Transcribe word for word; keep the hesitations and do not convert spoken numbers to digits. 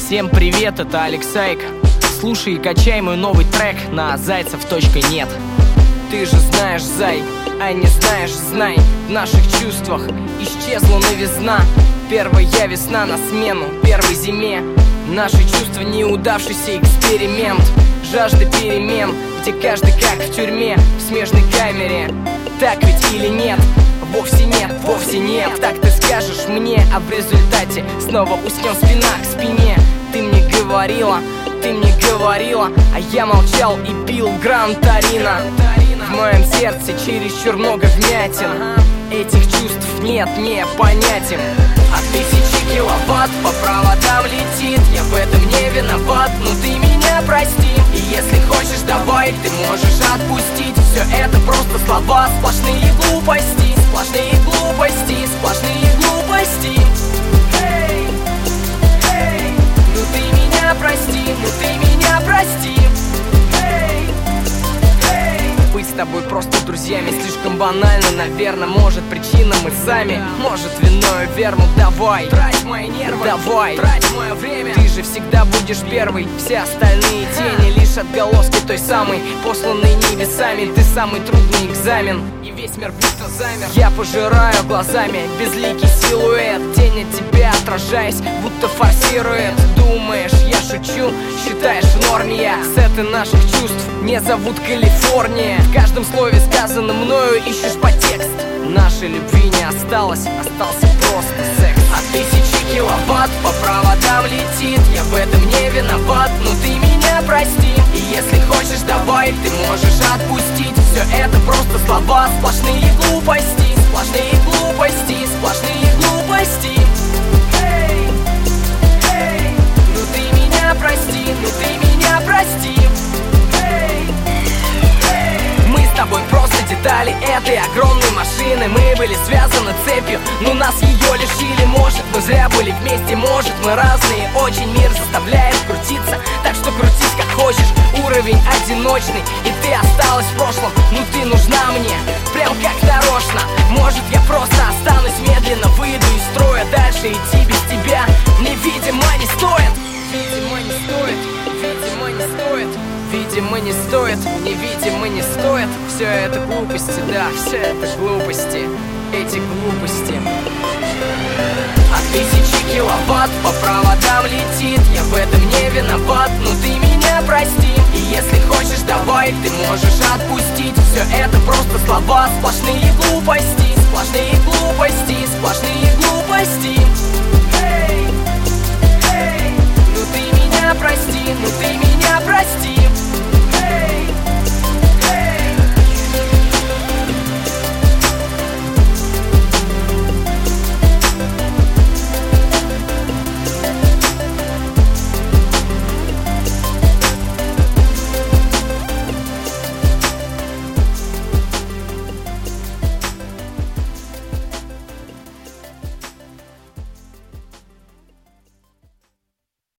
Всем привет, это Алексайк. Слушай и качай мой новый трек на зайцев точка нет. Ты же знаешь, зай, а не знаешь, знай, в наших чувствах исчезла новизна. Первая весна на смену первой зиме. Наши чувства неудавшийся эксперимент. Жажда перемен, где каждый как в тюрьме, в смежной камере. Так ведь или нет? Вовсе нет, вовсе нет. Так ты скажешь мне, а в результате снова уснем спина к спине. Ты мне говорила, ты мне говорила, а я молчал и пил Гран-Торино. В моем сердце чересчур много вмятин. Этих чувств нет, не понятен. А тысячи киловатт по проводам летит. Я в этом не виноват, но ты меня прости. И если хочешь, давай, ты можешь отпустить. Все это просто слова, сплошные глупости. Сплошные глупости, сплошные глупости. Эй, эй, ну ты меня прости, ну ты меня прости. Эй, эй. Быть с тобой просто друзьями слишком банально, наверное. Может, причина мы сами, может, виною вермут. Давай, трать мои нервы, давай, трать мое время. Ты же всегда будешь первый, все остальные тени лишь отголоски той самой, посланной небесами. Ты самый трудный экзамен, и весь мир будто замер. Я пожираю глазами безликий силуэт. Тень от тебя отражаясь, будто форсирует. Думаешь, я шучу, считаешь в норме я. Сеты наших чувств не зовут Калифорния. В каждом слове сказанном мною ищешь подтекст. Нашей любви не осталось, остался просто секс. А тысячи киловатт по проводам летит. Я в этом не виноват, но ты меня прости. И если хочешь, давай, ты можешь отпустить. Все это просто слова, сплошные глупости. Сплошные глупости, сплошные глупости. Эй, эй, ну ты меня прости, ну ты меня прости. Эй, эй. Мы с тобой просто детали этой огромной машины. Мы были связаны цепью, но нас ее лишили. Может, мы зря были вместе, может, мы разные очень. Мир заставляет крутиться, так что крутись как хочешь. Уровень одиночный, и ты осталась в прошлом. Ну ты нужна мне, прям как нарочно. Может, я просто останусь, медленно выйду из строя. Дальше идти без тебя мне, видимо, не стоит. Видимо, не стоит, видимо, не стоит. Видимо, не стоит, мне, видимо, не стоит. Все это глупости, да, все это глупости. Эти глупости. А тысячи киловатт по проводам летит. Я в этом не виноват, но ты меня прости. И если хочешь, давай, ты можешь отпустить. Все это просто слова, сплошные глупости. Сплошные глупости, сплошные глупости.